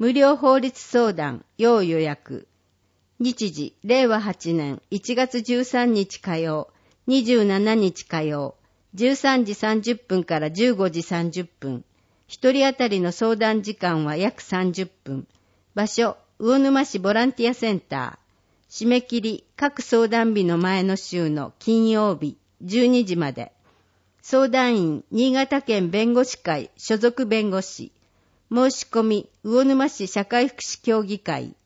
無料法律相談要予約。日時、令和8年1月13日火曜、27日火曜、13時30分から15時30分。一人当たりの相談時間は約30分。場所、魚沼市ボランティアセンター。締め切り、各相談日の前の週の金曜日、12時まで。相談員、新潟県弁護士会所属弁護士。申し込み、魚沼市社会福祉協議会。